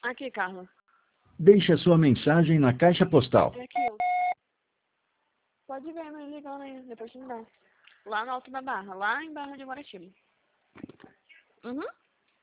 Aqui, Carla. Deixe a sua mensagem na caixa postal. É aqui. Pode ver, me ligando aí, depois você me dá. Lá no Alto da Barra, lá em Barra de Guaratiba. Uhum.